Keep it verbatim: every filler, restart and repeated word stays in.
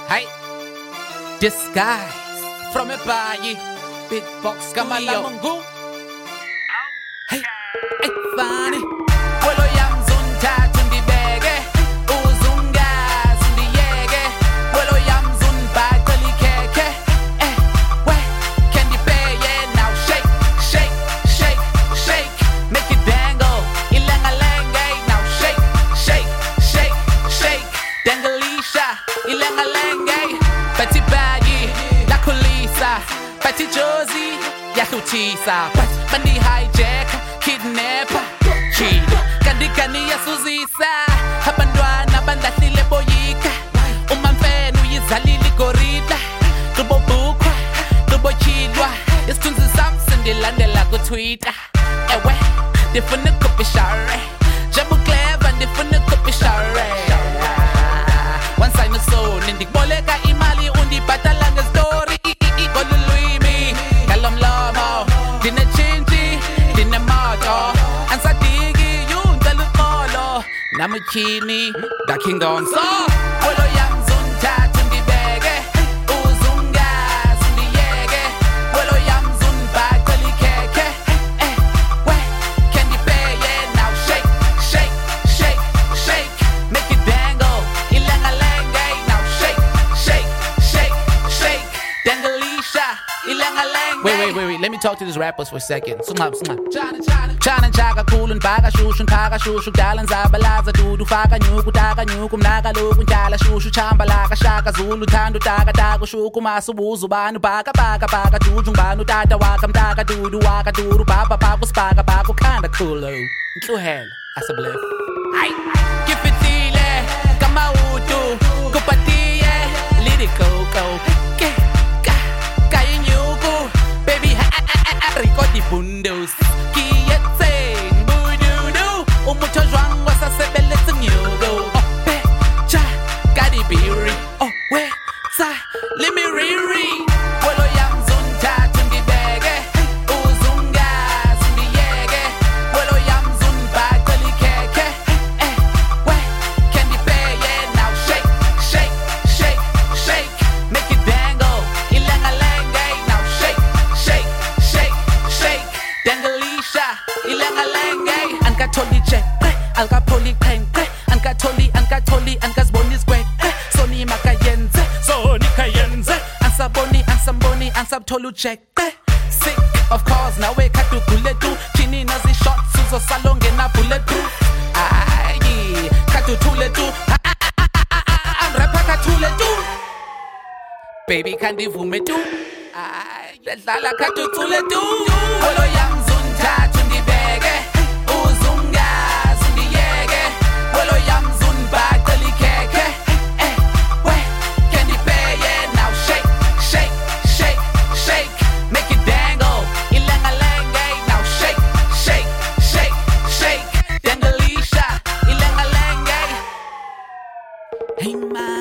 Hey, disguise from a bayi, big box Kamala Mungu. Hey, hey, funny. Wolo yam zunta tundi bege, uzunga zundi yege. Wolo yam zunba kali keke. Eh, we candy pay yeah now shake, shake, shake, shake, make it dangle. Ilanga langa now shake, shake, shake, shake, dangalisha. Ilanga langa, Betty Baggy, La Kulisa, Betty Josie, Yakutisa, Bandi hijack, kidnapper, cheat, Kandi Kandi Yasuzisa, Habandwana Bandatile Boyika, Umamfenu Yizalili Gorilla, Tubo Bukwa, Tubo Chidwa, Yastunzi Samson, the Landela go Twitter, Ewe, the Funny Copy Share, Jabu Clever, the Funny Copy Share. One sign of soul, in the Boleka Imali, Undi Patalanga story, Golu Luimi, Kalam Lama, Dina Chinchi, Dina Mato, and Sadigi, you Dalukolo, Namuchini, the King on so, Wolo Yam Zunta, Tundi Bege, Uzunga, Zundi Yege, Wolo Yam Zunba, Koli Keke, eh, we, Candy Pay, yeah, now shake, shake, shake, shake, make it dangle, Ilanga Langa, now shake, shake, shake, shake, Dangalisha, Ilanga Langa. Wait, wait, wait, wait, let me talk to these rappers for a second. Suma, suma. Chana, chana. Chana, chaka, cool, and baga, shushu, kaga, shushu, dalan, zabalaza, dudu, faka, nyuku, taka, nyuku, naga, luku, chala, shushu, chambalaga, shaka, zulu, tandu, taka, tago, shuku, masu, buzu, banu, baka, baka, baka, jujung, banu, tata, wakam, taka, dudu, waka, duru, papa, paku, spaga, paku, kinda cool, oh. Go ahead, as a bliff. Ay, kifitile, kama utu, kupatie, lidi coco, ke, ka, kaya nyuku, baby, ha, ha, ha, ha, rico di bundos, kiyetse, bududu, umucho jwang, wasa sebele tsunyugo, oh, pe, cha, gadi biri, oh, we, sa, limi riri, wolo yam zunta, tundi bege, uzunga, zundi yege, wolo yam zunba, koli keke, eh, we, candy pay, yeah, now shake, shake, shake, shake, make it dangle, ilanga langa, now shake, shake, shake, shake, dangalisha, ilanga langa, anka toli check, alka poli pen, anka toli, anka toli, anka zboni square, soni makayenze, soni kayenze, ansa boni, ansa boni, ansa tolu check, sick, of course, now we katu kuletu, chini nazi shot, suzo salonge na bulletproof, aye, katu tuletu, am rapa katuletu, baby kandi vume tu, aye, lala katu tuletu, wolo yam zunta, tundi bege, uzunga, zundi yege, wolo yam zunba, koli keke, eh, we, candy pay, yeah, now shake, shake, shake, shake, make it dangle, ilanga langa, now shake, shake, shake, shake, dangalisha, ilanga langa, hey man.